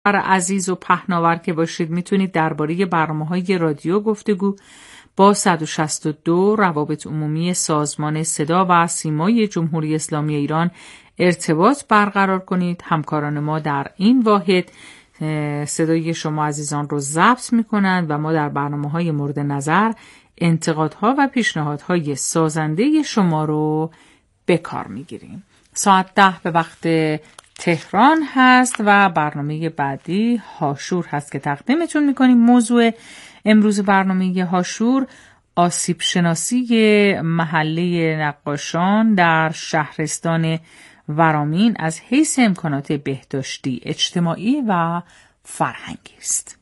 عزیز و پهناور که باشید میتونید درباره برنامه‌های رادیو گفتگو با 162 روابط عمومی سازمان صدا و سیمای جمهوری اسلامی ایران ارتباط برقرار کنید. همکاران ما در این واحد صدای شما عزیزان رو ضبط میکنند و ما در برنامه‌های مورد نظر انتقادها و پیشنهادهای سازنده شما رو به کار میگیریم. ساعت 10 به وقت تهران هست و برنامه بعدی هاشور هست که تقدیمتون میکنیم. موضوع امروز برنامه هاشور آسیب شناسی محله نقاشان در شهرستان ورامین از حیث امکانات بهداشتی، اجتماعی و فرهنگی است.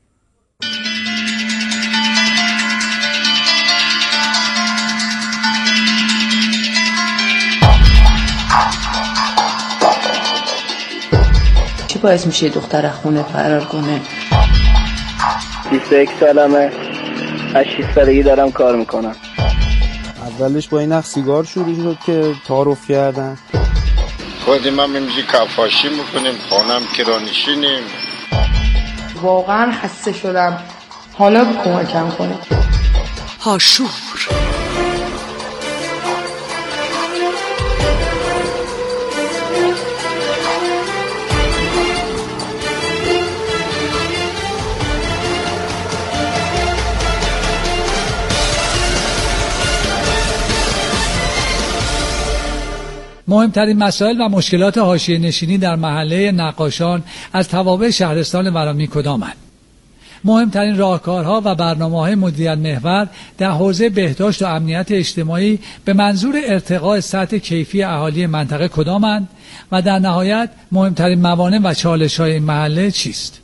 چی باعث میشه دختر خونه فرار کنه؟ 21 سالمه، 8 سالگی دارم کار میکنم. اولش با این نخ سیگار شروع شد که تعارف کردن. خودم هم میمزی کفاشی میکنیم، خانم کرانشینیم. واقعا خسته شدم، حالا کمکم کنه. هاشور مهمترین مسائل و مشکلات حاشیه نشینی در محله نقاشان از توابع شهرستان ورامین کدامند؟ مهمترین راهکارها و برنامه‌های مدیریت محور در حوزه بهداشت و امنیت اجتماعی به منظور ارتقاء سطح کیفی اهالی منطقه کدامند؟ و در نهایت مهمترین موانع و چالش‌های این محله چیست؟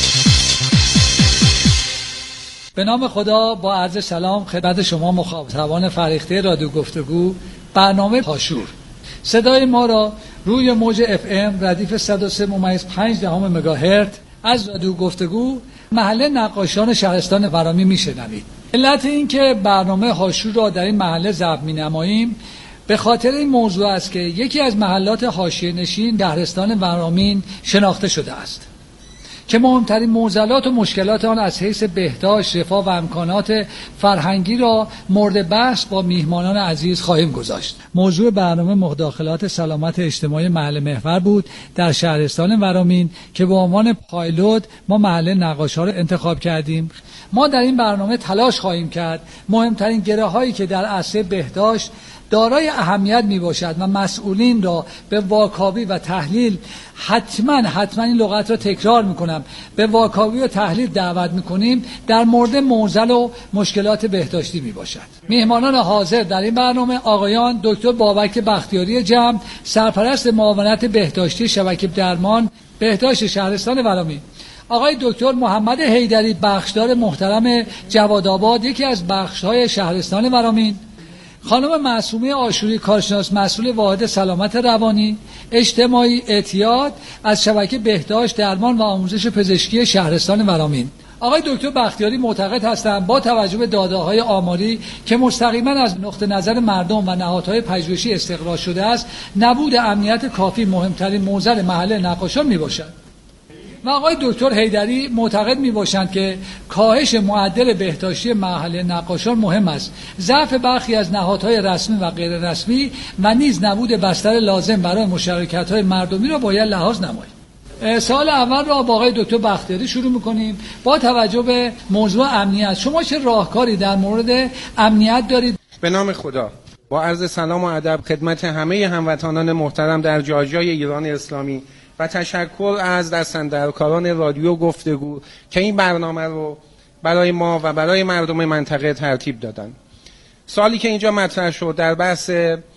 به نام خدا، با عرض سلام خدمت شما مخاطبان فرهیخته رادیو گفتگو، برنامه هاشور. صدای ما را روی موج FM ردیف 103.5 مگاهرتز از رادیو گفتگو محله نقاشان شهرستان ورامین میشنوید. علت این که برنامه هاشور را در این محله ضبط می‌نماییم به خاطر این موضوع است که یکی از محلات حاشیه نشین شهرستان ورامین شناخته شده است که مهمترین معضلات و مشکلات آن از حیث بهداشت، رفاه و امکانات فرهنگی را مورد بحث با میهمانان عزیز خواهیم گذاشت. موضوع برنامه مداخلات سلامت اجتماعی محله محور بود در شهرستان ورامین که به عنوان پایلوت ما محله نقاشان را انتخاب کردیم. ما در این برنامه تلاش خواهیم کرد مهمترین گره‌هایی که در عرصه بهداشت دارای اهمیت می باشد و مسئولین را به واکاوی و تحلیل حتما این لغت را تکرار می کنم، به واکاوی و تحلیل دعوت می کنیم در مورد معضل و مشکلات بهداشتی می باشد. میهمانان حاضر در این برنامه آقایان دکتر بابک بختیاری جمع، سرپرست معاونت بهداشتی شبکه درمان بهداشت شهرستان ورامین، آقای دکتر محمد حیدری بخشدار محترم جوادآباد یکی از بخش‌های شهرستان ورامین، خانم معصومه آشوری کارشناس مسئول واحد سلامت روانی اجتماعی اعتیاد از شبکه بهداشت درمان و آموزش پزشکی شهرستان ورامین. آقای دکتر بختیاری معتقد هستند با توجه به داده‌های آماری که مستقیما از نقطه نظر مردم و نهادهای پژوهشی استقراض شده است، نبود امنیت کافی مهمترین معضل محله نقاشان میباشد. و آقای دکتر حیدری معتقد میباشند که کاهش معدل بهداشتی محله نقاشان مهم است. ضعف برخی از نهادهای رسمی و غیر رسمی و نیز نبود بستر لازم برای مشارکت‌های مردمی را باید لحاظ نمایید. سوال اول را با آقای دکتر بختیاری شروع می‌کنیم. با توجه به موضوع امنیت، شما چه راهکاری در مورد امنیت دارید؟ به نام خدا، با عرض سلام و ادب خدمت همه هموطنان محترم در جای ایران اسلامی و تشکر از دستاندرکاران رادیو گفتگو که این برنامه رو برای ما و برای مردم منطقه ترتیب دادن. سوالی که اینجا مطرح شد در بحث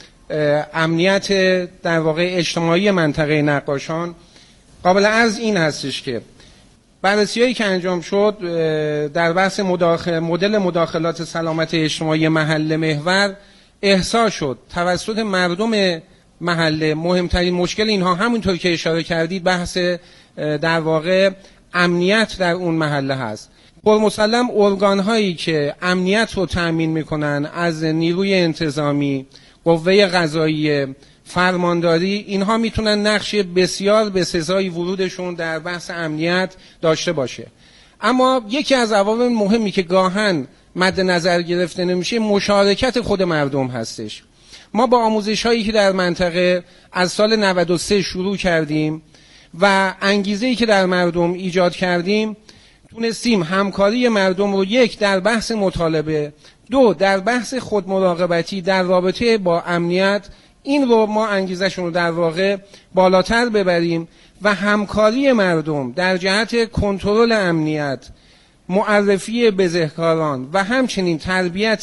امنیت در واقع اجتماعی منطقه نقاشان، قابل عرض این هستش که بررسی‌هایی که انجام شد در بحث مدل مداخلات سلامت اجتماعی محله محور احساس شد توسط مردم محله مهمترین مشکل اینها همونطور که اشاره کردید بحث در واقع امنیت در اون محله هست. پرمسلم ارگان‌هایی که امنیت رو تأمین میکنن از نیروی انتظامی، قوه قضاییه، فرمانداری، اینها میتونن نقش بسیار بسزایی ورودشون در بحث امنیت داشته باشه. اما یکی از عوامل مهمی که گاهن مد نظر گرفته نمیشه مشارکت خود مردم هستش. ما با آموزش هایی که در منطقه از سال 93 شروع کردیم و انگیزه‌ای که در مردم ایجاد کردیم، تونستیم همکاری مردم رو یک در بحث مطالبه، دو در بحث خودمراقبتی در رابطه با امنیت، این رو ما انگیزشون رو در واقع بالاتر ببریم و همکاری مردم در جهت کنترل امنیت، معرفی بزهکاران و همچنین تربیت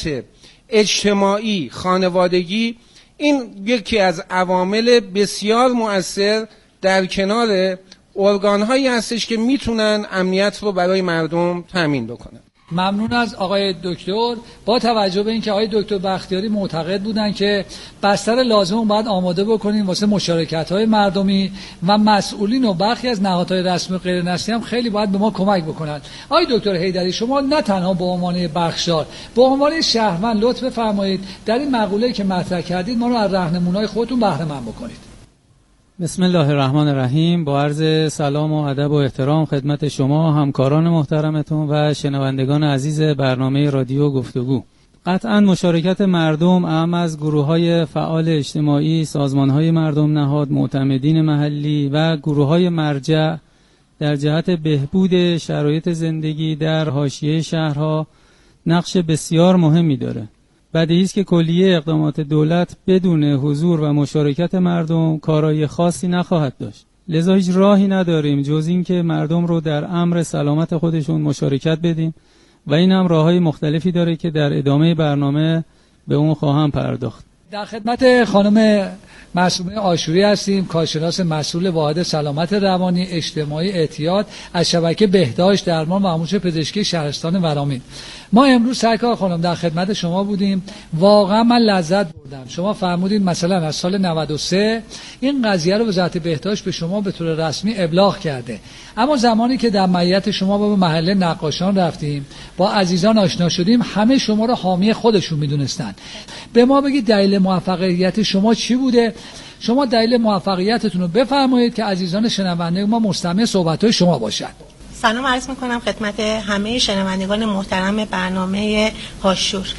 اجتماعی خانوادگی، این یکی از عوامل بسیار مؤثر در کنار ارگان‌هایی هستش که میتونن امنیت رو برای مردم تامین بکنن. ممنون از آقای دکتر. با توجه به اینکه آقای دکتر بختیاری معتقد بودن که بستر لازم رو باید آماده بکنیم واسه مشارکت‌های مردمی و مسئولین و برخی از نهادهای رسمی و غیر رسمی هم خیلی باید به ما کمک بکنن. آقای دکتر حیدری، شما نه تنها به عنوان بخشدار، به عنوان شهروند لطف بفرمایید در این مقوله‌ای که مطرح کردید ما رو از راهنمونای خودتون بهره مند بکنید. بسم الله الرحمن الرحیم. با عرض سلام و ادب و احترام خدمت شما همکاران محترمتون و شنوندگان عزیز برنامه رادیو گفتگو. قطعا مشارکت مردم، اهم از گروه‌های فعال اجتماعی، سازمان‌های مردم نهاد، معتمدین محلی و گروه‌های مرجع در جهت بهبود شرایط زندگی در حاشیه شهرها نقش بسیار مهمی داره. بدیهی است که کلیه اقدامات دولت بدون حضور و مشارکت مردم کارای خاصی نخواهد داشت. لذا هیچ راهی نداریم جز این که مردم رو در امر سلامت خودشون مشارکت بدیم و این هم راههای مختلفی داره که در ادامه برنامه به اون خواهم پرداخت. در خدمت خانم معصومه آشوری هستیم، کارشناس مسئول واحد سلامت روانی اجتماعی اعتیاد از شبکه بهداشت درمان و آموزش پزشکی شهرستان ورامین. ما امروز سرکار خانم در خدمت شما بودیم، واقعا من لذت بردم. شما فرمودید مثلا از سال 93 این قضیه رو وزارت بهداشت به شما به طور رسمی ابلاغ کرده، اما زمانی که در معیت شما به محله نقاشان رفتیم، با عزیزان آشنا شدیم، همه شما رو حامی خودشون میدونستن. به ما بگید دلیل موفقیت شما چی بوده؟ شما دلیل موفقیتتون رو بفرمایید که عزیزان شنونده ما مستمع صحبت‌های شما باشند. سلام عرض میکنم خدمت همه شنوندگان محترم برنامه هاشور.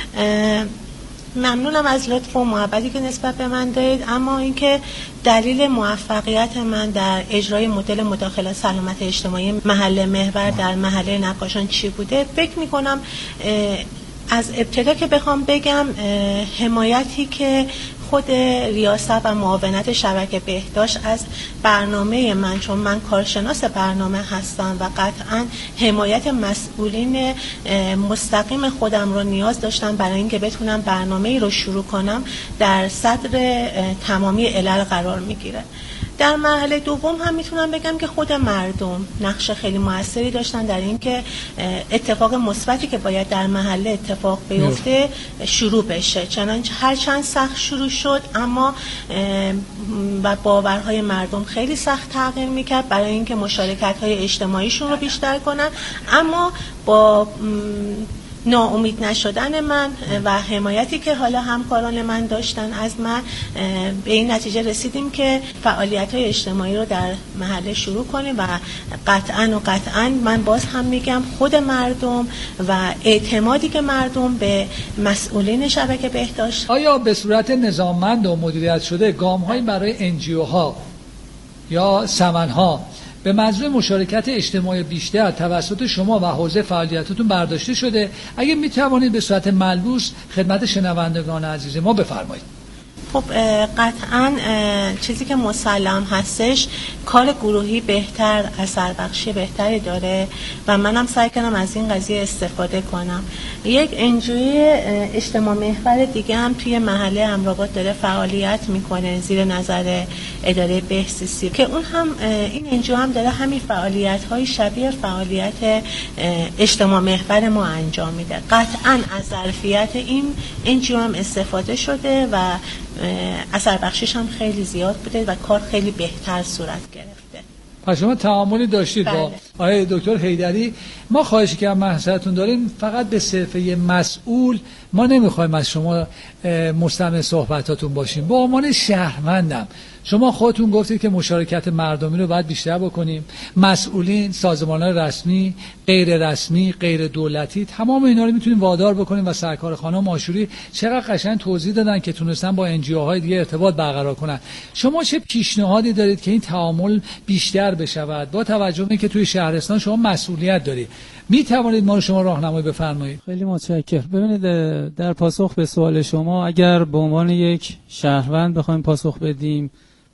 ممنونم از لطف و محبتی که نسبت به من دارید، اما اینکه دلیل موفقیت من در اجرای مدل مداخله سلامت اجتماعی محله محور در محله نقاشان چی بوده، فکر میکنم از ابتدا که بخوام بگم حمایتی که خود ریاست و معاونت شبکه بهداشت از برنامه من، چون من کارشناس برنامه هستم و قطعا حمایت مسئولین مستقیم خودم رو نیاز داشتم برای اینکه بتونم برنامه‌ای رو شروع کنم، در صدر تمامی علل قرار میگیره. در مرحله دوم هم میتونم بگم که خود مردم نقش خیلی موثری داشتن در اینکه اتفاق مثبتی که باید در محله اتفاق بیفته شروع بشه. چنانچه هر چند سخت شروع شد، اما و باورهای مردم خیلی سخت تغییر میکرد برای اینکه مشارکت‌های اجتماعیشون رو بیشتر کنن، اما با ناامید نشدن من و حمایتی که حالا همکاران من داشتن از من، به این نتیجه رسیدیم که فعالیت‌های اجتماعی رو در محله شروع کنیم و قطعاً من باز هم میگم خود مردم و اعتمادی که مردم به مسئولین شبکه بهداشت. آیا به صورت نظاممند و مدیریت شده گام‌هایی برای NGO‌ها یا سمن‌ها به منظور مشارکت اجتماعی بیشتر توسط شما و حوزه فعالیتتون برداشته شده؟ اگه میتوانید به صورت ملموس خدمت شنوندگان عزیز ما بفرمایید. خب قطعاً چیزی که مسلم هستش، کار گروهی بهتر اثر بخشی بهتری داره و منم سعی کردم از این قضیه استفاده کنم. یک انجوی اجتماع محور دیگه هم توی محله امرآباد داره فعالیت میکنه زیر نظر اداره بهزیستی که اون هم این انجوی هم داره همین فعالیت‌های شبیه فعالیت اجتماع محور ما انجام میده. قطعاً از ظرفیت این انجوی هم استفاده شده و اثر بخشش هم خیلی زیاد بوده و کار خیلی بهتر صورت گرفته. پس شما تعاملی داشتید با آقای دکتر حیدری. ما خواهشی که هم محضرتون داریم فقط به صرفه مسئول ما نمیخوایم از شما مستمع صحبتاتون باشیم. به عنوان شهروندم شما خودتون گفتید که مشارکت مردمی رو باید بیشتر بکنیم. مسئولین، سازمان‌های رسمی، غیر رسمی، غیر دولتی، تمام اینا رو میتونیم وادار بکنیم و سرکار خانم آشوری چقدر قشنگ توضیح دادن که تونستن با NGO-های دیگه ارتباط برقرار کنن. شما چه پیشنهادی دارید که این تعامل بیشتر بشود با توجه به اینکه توی شهرستان شما مسئولیت دارید؟ می توانید ما رو شما راهنمایی بفرمایید؟ خیلی متشکرم. ببینید در پاسخ به سوال شما، اگر به عنوان یک شهروند بخوایم پاسخ بدیم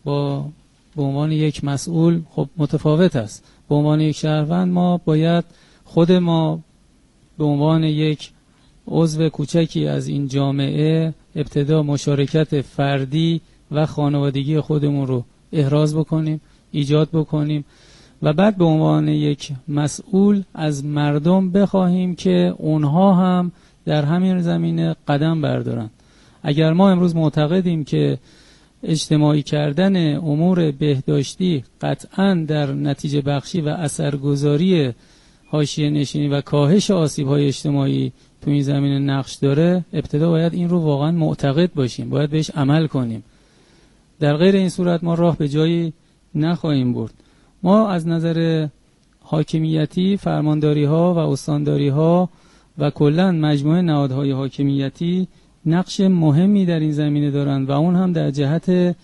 به عنوان یک مسئول، خب متفاوت است. به عنوان یک شهروند ما باید خود ما به عنوان یک عضو کوچکی از این جامعه ابتدا مشارکت فردی و خانوادگی خودمون رو احراز بکنیم، ایجاد بکنیم و بعد به عنوان یک مسئول از مردم بخواهیم که اونها هم در همین زمینه قدم بردارن. اگر ما امروز معتقدیم که اجتماعی کردن امور بهداشتی قطعاً در نتیجه بخشی و اثرگذاری حاشیه نشینی و کاهش آسیب‌های اجتماعی تو این زمینه نقش داره، ابتدا باید این رو واقعاً معتقد باشیم، باید بهش عمل کنیم. در غیر این صورت ما راه به جایی نخواهیم برد. ما از نظر حاکمیتی، فرمانداری‌ها و استانداری‌ها و کلاً مجموعه نهادهای حاکمیتی نقش مهمی در این زمینه دارند و اون هم در جهت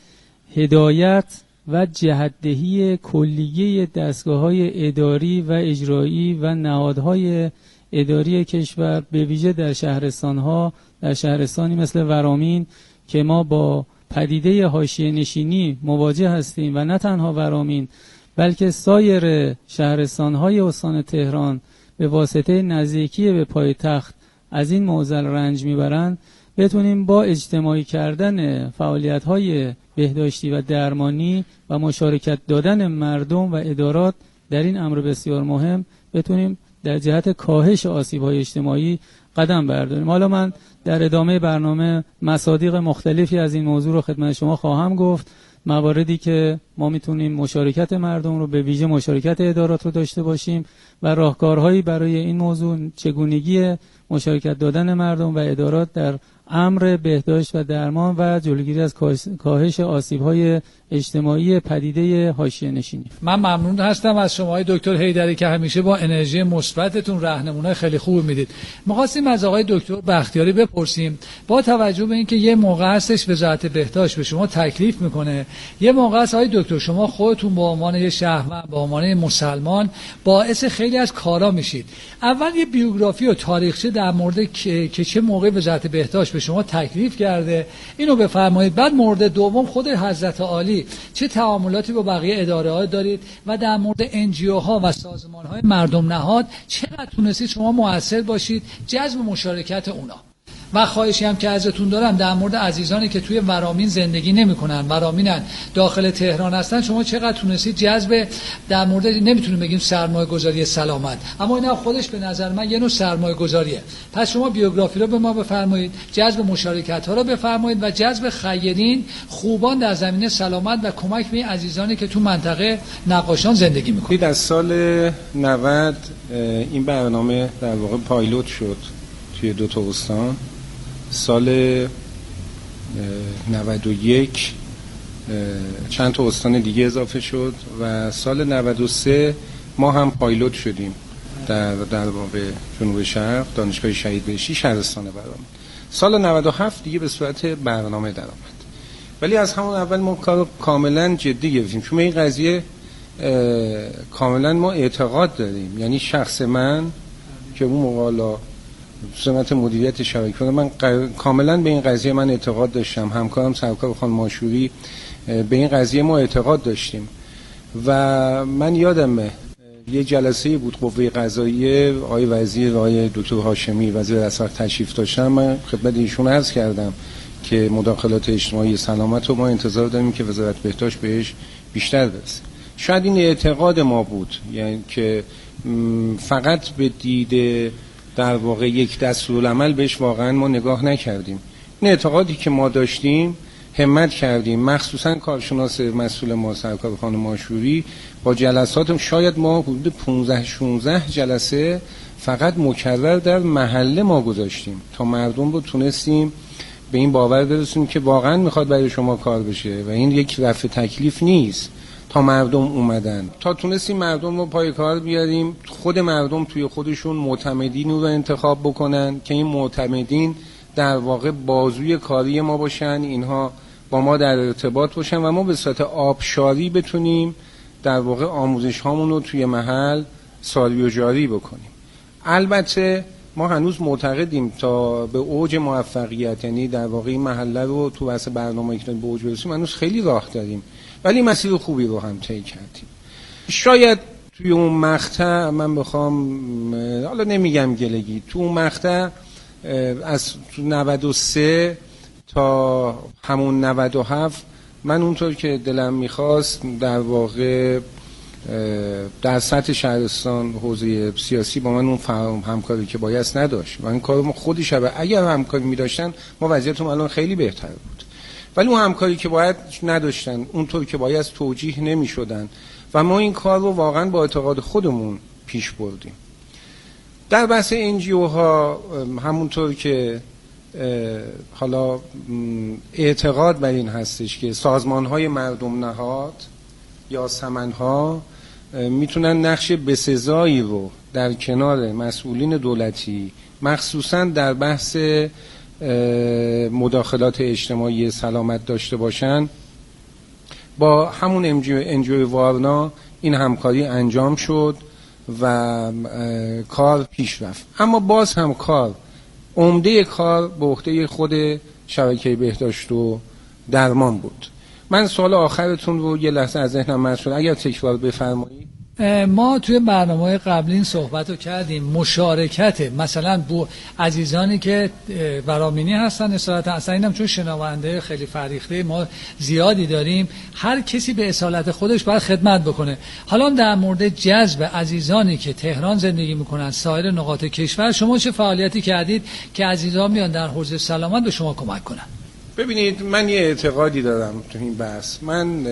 هدایت و جهت‌دهی کلیه دستگاه‌های اداری و اجرایی و نهادهای اداری کشور، به ویژه در شهرستان‌ها، در شهرستانی مثل ورامین که ما با پدیده حاشیه نشینی مواجه هستیم و نه تنها ورامین بلکه سایر شهرستان‌های استان تهران به واسطه نزدیکی به پایتخت از این معضل رنج میبرند، بتونیم با اجتماعی کردن فعالیت‌های بهداشتی و درمانی و مشارکت دادن مردم و ادارات در این امر بسیار مهم بتونیم در جهت کاهش آسیب‌های اجتماعی قدم برداریم. حالا من در ادامه برنامه مصادیق مختلفی از این موضوع رو خدمت شما خواهم گفت، مواردی که ما میتونیم مشارکت مردم رو، به ویژه مشارکت ادارات رو داشته باشیم و راهکارهایی برای این موضوع، چگونگی مشارکت دادن مردم و ادارات در امر بهداشت و درمان و جلوگیری از کاهش آسیب‌های اجتماعی پدیده حاشیه نشینی. من ممنون هستم از شما آقای دکتر حیدری که همیشه با انرژی مثبتتون راهنمایی خیلی خوب میدید. می‌خواستیم از آقای دکتر بختیاری بپرسیم، با توجه به اینکه یه موقع هستش وزارت بهداشت به شما تکلیف میکنه، یه موقع است آقای دکتر شما خودتون به عنوان یه شهروند، به عنوان مسلمان باعث خیلی از کارا میشید. اول یه بیوگرافی و تاریخچه در مورد که چه موقع وزارت بهداشت به شما تکلیف کرده اینو بفرمایید. بعد مورد دوم خود حضرت عالی چه تعاملاتی با بقیه اداره‌ها دارید و در مورد NGO-ها و سازمان‌های مردم نهاد چقدر تونستید شما مؤثر باشید جذب مشارکت اونا. و خواهشی هم که ازتون دارم در مورد عزیزانی که توی ورامین زندگی نمی‌کنن، ورامینن، داخل تهران هستن، شما چقدر تونستید جذب، در مورد نمیتونیم بگیم سرمایه‌گذاری سلامت، اما اینا خودش به نظر من یه نوع سرمایه‌گذاریه. پس شما بیوگرافی رو به ما بفرمایید، جذب مشارکت‌ها رو بفرمایید و جذب خیرین، خوبان در زمینه سلامت و کمک به عزیزانی که تو منطقه نقاشان زندگی می‌کنن. در سال 90 این برنامه در واقع پایلوت شد توی دو تا استان. سال 91 چند تا استان دیگه اضافه شد و سال 93 ما هم پایلوت شدیم در واقع جنوب شرق، دانشگاه شهید بهشتی، شهرستان ورامین. سال 97 دیگه به صورت برنامه در آمد، ولی از همون اول ما کار کاملا جدی گرفتیم، چون این قضیه کاملا ما اعتقاد داریم. یعنی شخص من که اون موقع سمت مدیریت شبکه من کاملا به این قضیه من اعتقاد داشتم، همکارم سرکار خانم آشوری به این قضیه ما اعتقاد داشتیم و من یادمه یه جلسه بود قوه قضاییه، آقای وزیر و آقای دکتر هاشمی وزیر رساخت تشریف داشتن. من خدمت ایشون عرض کردم که مداخلات اجتماعی سلامت رو ما انتظار داریم که وزارت بهداشت بهش بیشتر برسه. شاید این اعتقاد ما بود، یعنی که فقط به دید در واقع یک دستورالعمل بهش واقعا ما نگاه نکردیم. این اعتقادی که ما داشتیم همت کردیم، مخصوصا کارشناس مسئول ما سرکار خانم آشوری با جلسات، شاید ما حدود 15-16 جلسه فقط مکرر در محله ما گذاشتیم تا مردم رو تونستیم به این باور برسونیم که واقعا میخواد برای شما کار بشه و این یک رفع تکلیف نیست. تا مردم اومدن، تا تونستیم مردم رو پای کار بیاریم، خود مردم توی خودشون معتمدین رو انتخاب بکنن که این معتمدین در واقع بازوی کاری ما باشن، اینها با ما در ارتباط باشن و ما به صورت آبشاری بتونیم در واقع آموزش هامون رو توی محل ساری و جاری بکنیم. البته ما هنوز معتقدیم تا به اوج موفقیت، یعنی در واقع این محله رو تو واسه برنامه‌ای که به اوج برسیم هنوز خیلی راه داریم، ولی مسیر خوبی رو هم طی کردیم. شاید توی اون مقطع من بخوام، حالا نمیگم گلگی، تو اون مقطع از 93 تا همون 97 من اونطور که دلم میخواست در واقع در سطح شهرستان حوزه سیاسی با من اون همکاری که بایست نداشت و این کارو خودی شبه. اگر همکاری میداشتن ما وضعیتمون الان خیلی بهتر بود، ولی اون همکاری که باید نداشتن، اونطور که بایست توجیه نمیشدن و ما این کار رو واقعا با اعتقاد خودمون پیش بردیم. در بحث NGO ها همونطور که حالا اعتقاد بر این هستش که سازمان های مردم نهاد یا سمن ها میتونن نقش بسزایی رو در کنار مسئولین دولتی مخصوصا در بحث مداخلات اجتماعی سلامت داشته باشن. با همون NGO وارنا این همکاری انجام شد و کار پیش رفت، اما باز هم عمده کار به عهده خود شبکه بهداشت و درمان بود. من سوال آخرتون رو یه لحظه از ذهنم مد شد، اگر تکرار بفرمایید. ما توی برنامه‌های قبلی این صحبت رو کردیم، مشارکت مثلا با عزیزانی که برامینی هستن اصالتا، اصلا اینم چون شنونده خیلی فریخته ما زیادی داریم، هر کسی به اصالت خودش باید خدمت بکنه. حالا در مورد جذب عزیزانی که تهران زندگی میکنن سایر نقاط کشور، شما چه فعالیتی کردید که عزیزان میان در حوزه سلامت به شما کمک کنن؟ ببینید، من یه اعتقادی دارم تو این بحث، من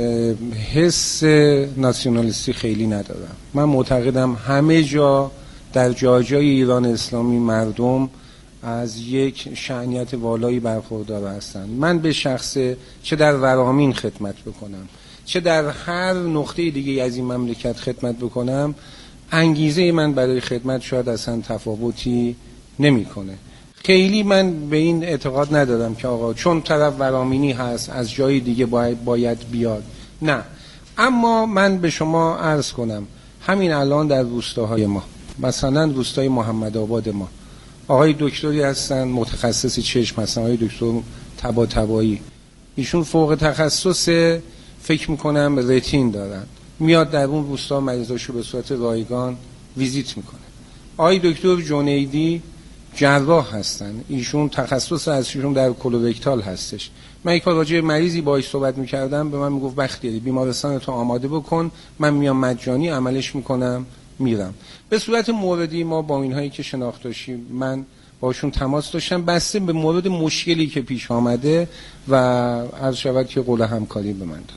حس ناسیونالیستی خیلی ندارم. من معتقدم همه جا در جای ایران اسلامی مردم از یک شأنیت والایی برخوردار هستند. من به شخصه چه در ورامین خدمت بکنم چه در هر نقطه دیگه از این مملکت خدمت بکنم، انگیزه من برای خدمت شاید اصلا تفاوتی نمیکنه. خیلی من به این اعتقاد ندارم که آقا چون طرف ورامینی هست از جای دیگه باید بیاد، نه. اما من به شما عرض کنم همین الان در روستاهای ما، مثلا روستای محمد آباد ما، آقای دکتری هستن متخصص چشم هستن، آقای دکتر طباطبایی، ایشون فوق تخصص فکر میکنم رتین دارن، میاد در اون روستا مریضاشو به صورت رایگان ویزیت میکنه. آقای دکتر جنیدی جراح هستن، ایشون تخصص ازشون در کولورکتال هستش. من یک راجع مریضی باهاش صحبت میکردم، به من میگفت بختیاری بیمارستان تو آماده بکن، من میام مجانی عملش میکنم میرم. به صورت موردی ما با اینهایی که شناخت داشتیم من باشون تماس داشتم، بسته به مورد مشکلی که پیش آمده و عرض شود که قول همکاری به من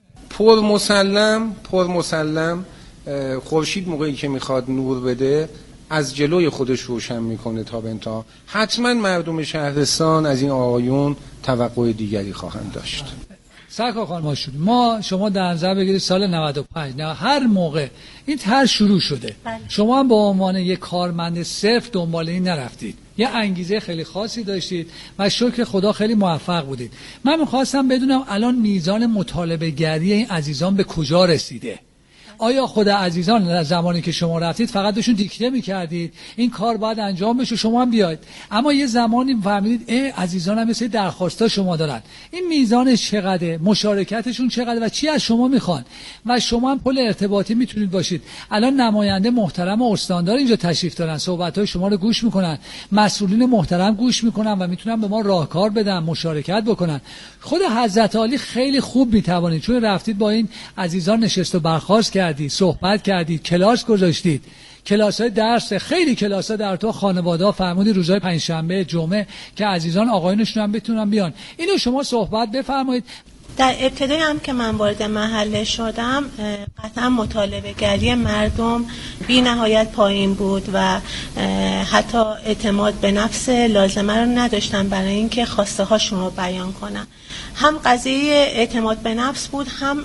دادن. پر مسلم خورشید موقعی که میخواد نور بده از جلوی خودش روشن میکنه تا به انتها. حتما مردم شهرستان از این آقایون توقع دیگری خواهند داشت. سرکار خانم آشوری، شما در نظر بگیرید سال 95 نه هر موقع این طرح شروع شده، شما هم به عنوان یک کارمند صرف دنبال این نرفتید، یه انگیزه خیلی خاصی داشتید و شکر خدا خیلی موفق بودید. من می‌خواستم بدونم الان میزان مطالبه گری این عزیزان به کجا رسیده؟ آیا خود عزیزان زمانی که شما رفتید فقط بهشون دیکته میکردید این کار باید انجام بشه شما هم بیاید، اما یه زمانی فهمیدید عزیزان هم مثل درخواستا شما دارن، این میزانش چقدره، مشارکتشون چقدره و چی از شما میخوان و شما هم پل ارتباطی میتونید باشید. الان نماینده محترم استاندار اینجا تشریف دارن، صحبت‌های شما رو گوش میکنن، مسئولین محترم گوش میکنن و میتونن به ما راهکار بدن، مشارکت بکنن. خود حضرت عالی خیلی خوب میتوانید، چون رفتید با این عزیزان نشست و برخاست کردید، صحبت کردید، کلاس گذاشتید، کلاس‌های درس، خیلی کلاس‌ها در تو خانواده‌ها فرمودید روزهای پنجشنبه، جمعه که عزیزان آقایونشون هم بتونن بیان. اینو شما صحبت بفرمایید. در ابتدای هم که من وارد محله شدم قطعا مطالبه گری مردم بی نهایت پایین بود و حتی اعتماد به نفس لازمه رو نداشتن برای اینکه خواسته هاشون رو بیان کنن. هم قضیه اعتماد به نفس بود، هم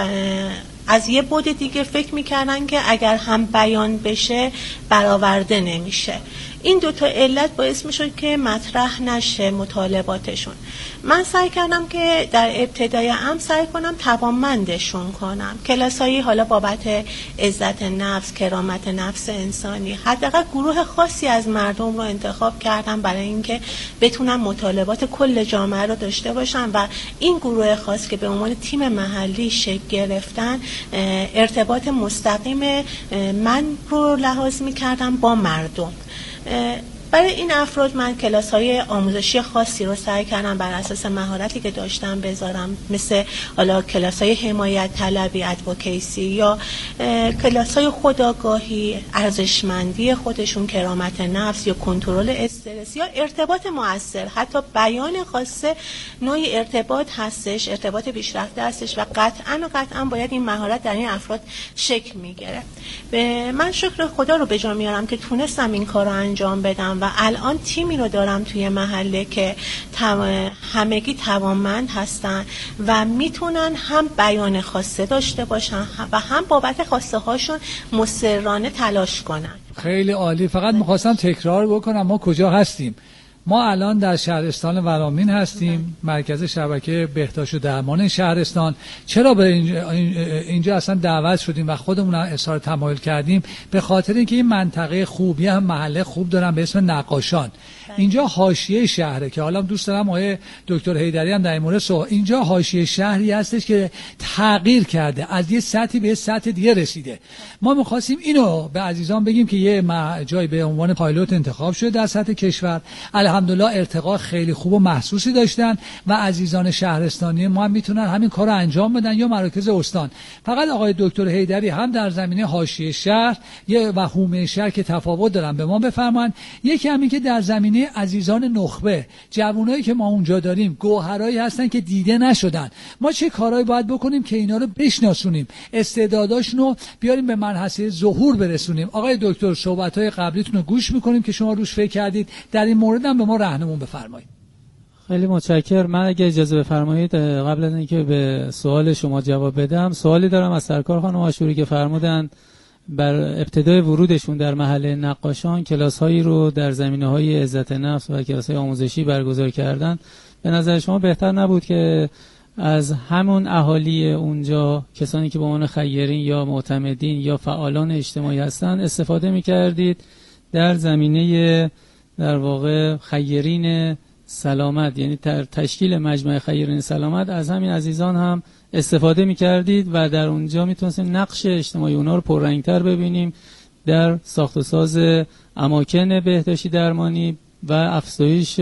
از یه بعد دیگه فکر میکردن که اگر هم بیان بشه برآورده نمیشه. این دوتا علت باعث میشد که مطرح نشه مطالباتشون. من سعی کردم که در ابتدای سعی کنم توانمندشون کنم. کلاسایی حالا بابت عزت نفس، کرامت نفس انسانی، حداقل گروه خاصی از مردم رو انتخاب کردم برای اینکه بتونن مطالبات کل جامعه رو داشته باشن و این گروه خاص که به عنوان تیم محلی شکل گرفتن ارتباط مستقیم من رو لحاظ می‌کردم با مردم. برای این افراد من کلاس‌های آموزشی خاصی رو سعی کردم بر اساس مهارتی که داشتم بذارم، مثل حالا کلاس‌های حمایت طلبی، ادوکیسی، یا کلاس‌های خودآگاهی، ارزشمندی خودشون، کرامت نفس، یا کنترل استرس، یا ارتباط مؤثر. حتی بیان خاصه نوعی ارتباط هستش، ارتباط پیشرفته هستش و قطعاً باید این مهارت در این افراد شکل میگیره. من شکر خدا رو به جا میارم که تونستم این کار رو انجام بدم و الان تیمی رو دارم توی محله که همگی توانمند هستن و میتونن هم بیان خواسته داشته باشن و هم بابت خواسته هاشون مصرانه تلاش کنن. خیلی عالی. فقط میخواستم تکرار بکنم ما کجا هستیم. ما الان در شهرستان ورامین هستیم، مرکز شبکه بهداشت و درمان شهرستان. چرا به اینجا اصلا دعوت شدیم و خودمون هم اظهار تمایل کردیم؟ به خاطر اینکه این منطقه خوبی هم محله خوب دارن به اسم نقاشان. اینجا حاشیه شهره که حالا دوست دارم آقای دکتر حیدری هم در این مورد اینجا حاشیه شهری هستش که تغییر کرده، از یه سطحی به یه سطح دیگه رسیده. ما می‌خواستیم اینو به عزیزان بگیم که یه جای به عنوان پایلوت انتخاب شده در سطح کشور. الحمدلله ارتقا خیلی خوب و محسوسی داشتن و عزیزان شهرستانی ما هم میتونن همین کارو انجام بدن یا مراکز استان. فقط آقای دکتر حیدری هم در زمینه حاشیه شهر و حومه شهر که تفاوت دارن به ما بفرمایند. یکی همین که در زمینه عزیزان نخبه، جوانایی که ما اونجا داریم گوهرایی هستن که دیده نشدن. ما چه کارهایی باید بکنیم که اینا رو بشناسونیم، استعداداشونو بیاریم به مرحله ظهور برسونیم. آقای دکتر صحبت‌های قبلیتون رو گوش می‌کنیم که شما روش فکر کردید، در این مورد هم به ما راهنمون بفرمایید. خیلی متشکرم. من اگه اجازه بفرمایید قبل از اینکه به سوال شما جواب بدم، سوالی دارم از سرکار خانم آشوری که فرمودن بر ابتدای ورودشون در محله نقاشان کلاس‌هایی رو در زمینه‌های عزت نفس و کلاس‌های آموزشی برگزار کردن. به نظر شما بهتر نبود که از همون اهالی اونجا، کسانی که به عنوان خیرین یا معتمدین یا فعالان اجتماعی هستن، استفاده می‌کردید در زمینه در واقع خیرین سلامت، یعنی تشکیل مجمع خیرین سلامت، از همین عزیزان هم استفاده می‌کردید و در اونجا میتونستیم نقش اجتماعی اونا رو پررنگ‌تر ببینیم در ساخت و ساز اماکن بهداشتی درمانی و افزایش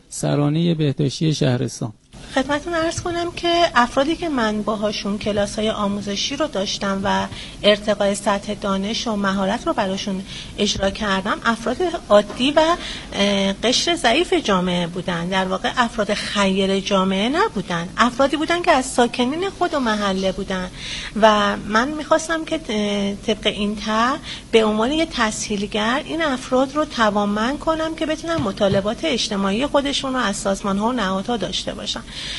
سرانه بهداشتی شهرستان. خدمتتون عرض کنم که افرادی که من باهاشون کلاس‌های آموزشی رو داشتم و ارتقای سطح دانش و مهارت رو براشون اجرا کردم، افراد عادی و قشر ضعیف جامعه بودن. در واقع افراد خیر جامعه نبودن، افرادی بودن که از ساکنین خود و محله بودن و من میخواستم که طبق این طرح به عنوان یه تسهیلگر این افراد رو توانمند کنم که بتونن مطالبات اجتماعی خودشون رو از سازمان‌ها و نهادها داشته باشن.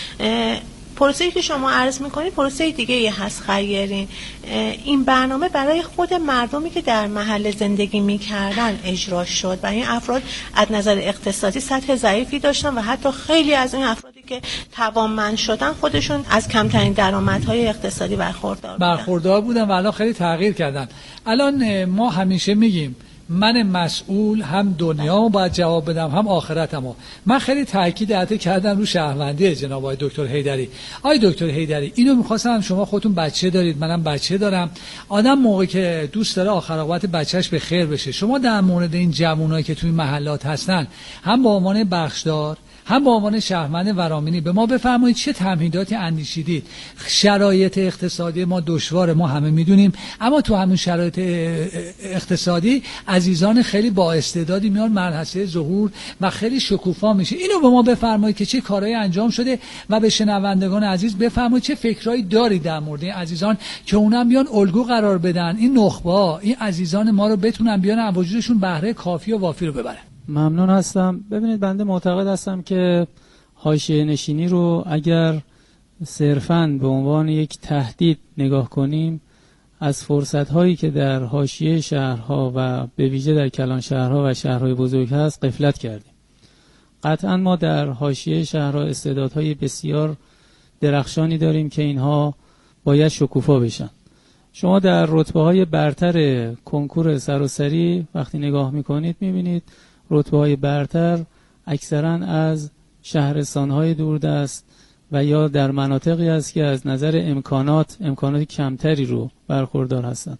پروسه‌ای که شما عرض می‌کنید پروسه دیگه‌ای هست خیرین. این برنامه برای خود مردمی که در محل زندگی می‌کردن اجرا شد و این افراد از نظر اقتصادی سطح ضعیفی داشتن و حتی خیلی از این افرادی که توانمند شدن خودشون از کمترین درآمدهای اقتصادی برخوردار بودن و الان خیلی تغییر کردن. الان ما همیشه میگیم من مسئول هم دنیا باید جواب بدم هم آخرتمو. من خیلی تاکید کردم رو شهروندی جناب آقای دکتر حیدری. آقای دکتر حیدری اینو می‌خواستم، شما خودتون بچه دارید، منم بچه دارم. آدم موقعی که دوست داره آخر عاقبت بچه‌ش به خیر بشه، شما در مورد این جوانایی که توی محلات هستن هم به عنوان بخشدار هم به عنوان شهروند ورامینی به ما بفرمایید چه تمهیداتی اندیشیدید. شرایط اقتصادی ما دشواره، ما همه میدونیم، اما تو همین شرایط اقتصادی عزیزان خیلی با استعدادی میان مرحله ظهور و خیلی شکوفا میشه. اینو به ما بفرمایید که چه کارهایی انجام شده و به شنوندگان عزیز بفرمایید چه فکرایی دارید در مورد این عزیزان که اونم بیان الگو قرار بدن، این نخبه‌ها، این عزیزان ما رو بتونن بیان از وجودشون بهره کافی و وافی رو ببرن. ممنون هستم. ببینید بنده معتقد هستم که حاشیه نشینی رو اگر صرفاً به عنوان یک تهدید نگاه کنیم، از فرصت‌هایی که در حاشیه شهرها و به ویژه در کلان شهرها و شهرهای بزرگ هست غفلت کردیم. قطعاً ما در حاشیه شهرها استعدادهای بسیار درخشانی داریم که اینها باید شکوفا بشن. شما در رتبه‌های برتر کنکور سراسری وقتی نگاه می‌کنید می‌بینید رتبه‌های برتر اکثراً از شهرستان‌های دوردست و یا در مناطقی است که از نظر امکانات کمتری رو برخوردار هستند.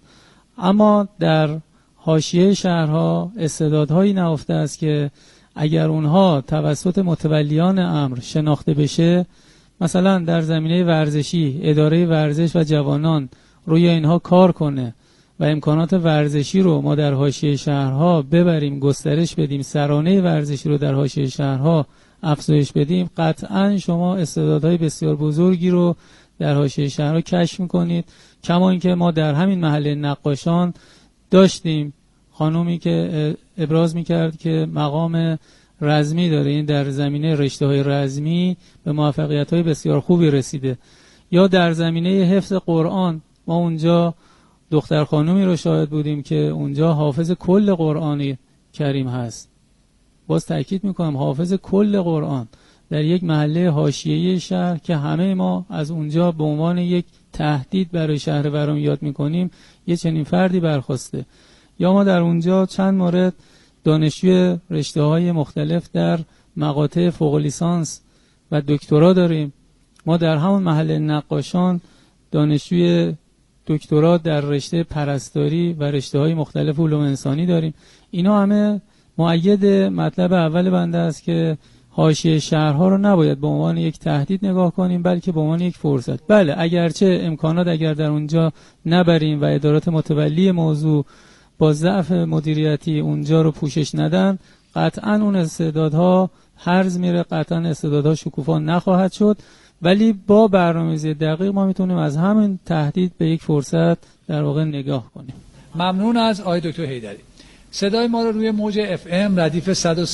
اما در حاشیه شهرها استعدادهایی نهفته است که اگر اونها توسط متولیان امر شناخته بشه، مثلا در زمینه ورزشی اداره ورزش و جوانان روی اینها کار کنه و امکانات ورزشی رو ما در حاشیه شهرها ببریم، گسترش بدیم، سرانه ورزشی رو در حاشیه شهرها افزایش بدیم، قطعاً شما استعدادهای بسیار بزرگی رو در حاشیه شهرها کشف می‌کنید. کما اینکه ما در همین محله نقاشان داشتیم خانومی که ابراز می‌کرد که مقام رزمی داره، این در زمینه رشته‌های رزمی به موفقیت‌های بسیار خوبی رسیده. یا در زمینه حفظ قرآن ما اونجا دختر خانومی رو شاهد بودیم که اونجا حافظ کل قرآن کریم هست. باز تأکید میکنم حافظ کل قرآن در یک محله حاشیه‌ای شهر که همه ما از اونجا به عنوان یک تهدید برای شهر ورام یاد میکنیم، یه چنین فردی برخواسته. یا ما در اونجا چند مورد دانشجوی رشته‌های مختلف در مقاطع فوق لیسانس و دکترا داریم. ما در همون محله نقاشان دانشجوی دکترا در رشته پرستاری و رشته‌های مختلف علوم انسانی داریم. اینا همه مؤید مطلب اول بنده است که حاشیه شهرها رو نباید به عنوان یک تهدید نگاه کنیم، بلکه به عنوان یک فرصت. بله اگرچه امکانات اگر در اونجا نبریم و ادارات متولی موضوع با ضعف مدیریتی اونجا رو پوشش ندن، قطعاً اون استعدادها هرز میره، قطعاً استعدادها شکوفا نخواهد شد. ولی با برنامه‌ریزی دقیق ما میتونیم از همین تهدید به یک فرصت در واقع نگاه کنیم. ممنون از آقای دکتر حیدری. صدای ما رو روی موج FM ردیف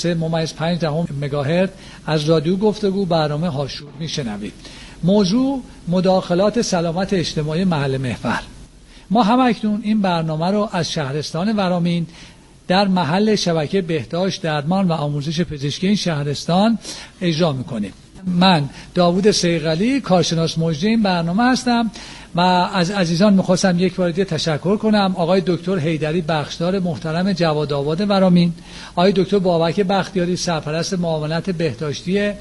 103.5 مگاهرتز از رادیو گفتگو برنامه هاشور میشنوید. موضوع مداخلات سلامت اجتماعی محل محور. ما همکنون این برنامه رو از شهرستان ورامین در محل شبکه بهداشت، درمان و آموزش پزشکی این شهرستان اجرا میکنیم. من داوود صیقلی کارشناس مجری این برنامه هستم و از عزیزان میخواستم یک بار دیگه تشکر کنم. آقای دکتر حیدری بخشدار محترم جواد آباد ورامین، آقای دکتر بابک بختیاری سرپرست معاونت بهداشتی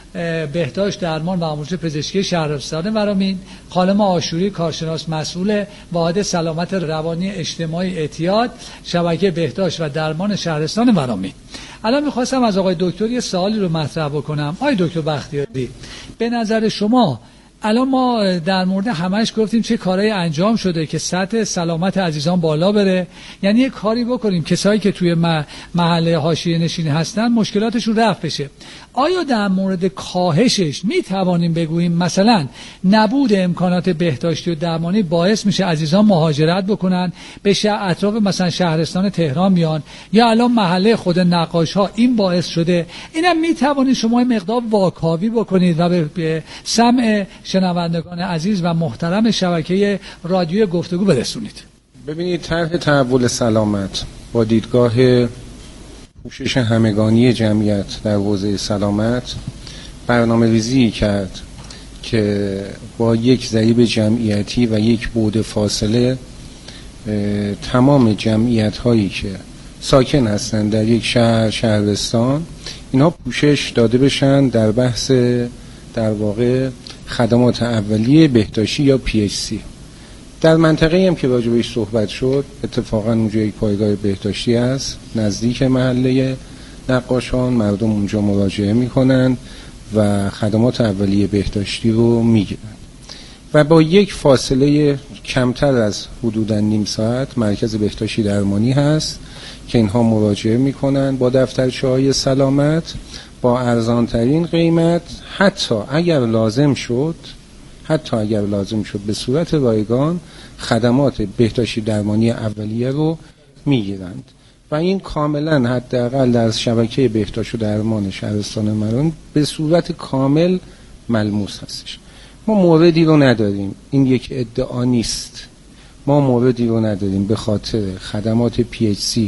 بهداشت، درمان و آموزش پزشکی شهرستان ورامین، خانم آشوری کارشناس مسئول واحد سلامت روانی اجتماعی اعتیاد شبکه بهداشت و درمان شهرستان ورامین. الان میخواستم از آقای دکتر یه سوالی رو مطرح بکنم. آقای دکتر بختیاری، به نظر شما الان ما در مورد همش گفتیم چه کارهایی انجام شده که سطح سلامت عزیزان بالا بره، یعنی یه کاری بکنیم کسایی که توی محله حاشیه نشینی هستن مشکلاتشون رفع بشه. آیا در مورد کاهشش می توانیم بگوییم مثلا نبود امکانات بهداشتی و درمانی باعث میشه عزیزان مهاجرت بکنن به اطراف مثلا شهرستان تهران میان، یا الان محله خود نقاش ها این باعث شده؟ اینم می توانید شما مقدار واکاوی بکنید و به سمع شنوندگان عزیز و محترم شبکه رادیو گفتگو برسونید. ببینید، طرح تحول سلامت با دیدگاه پوشش همگانی جمعیت در حوزه سلامت برنامه ریزی کرد که با یک ضریب جمعیتی و یک بعد فاصله تمام جمعیت هایی که ساکن هستند در یک شهرستان اینها پوشش داده بشن در بحث در واقع خدمات اولیه بهداشتی یا PHC. در منطقه‌ای هم که راجع بهش صحبت شد، اتفاقا اونجا یک پایگاه بهداشتی است نزدیک محله نقاشان مردم اونجا مراجعه میکنن و خدمات اولیه بهداشتی رو میگیرن و با یک فاصله کمتر از حدوداً نیم ساعت مرکز بهداشتی درمانی هست که اینها مراجعه میکنن با دفترچه‌های سلامت با ارزانترین قیمت، حتی اگر لازم شد به صورت رایگان خدمات بهداشتی درمانی اولیه رو میگیرند و این کاملا حداقل در شبکه بهداشت و درمان شهرستان مرون به صورت کامل ملموس هستش. ما موردی رو نداریم، این یک ادعا نیست، ما موردی رو نداریم به خاطر خدمات PHC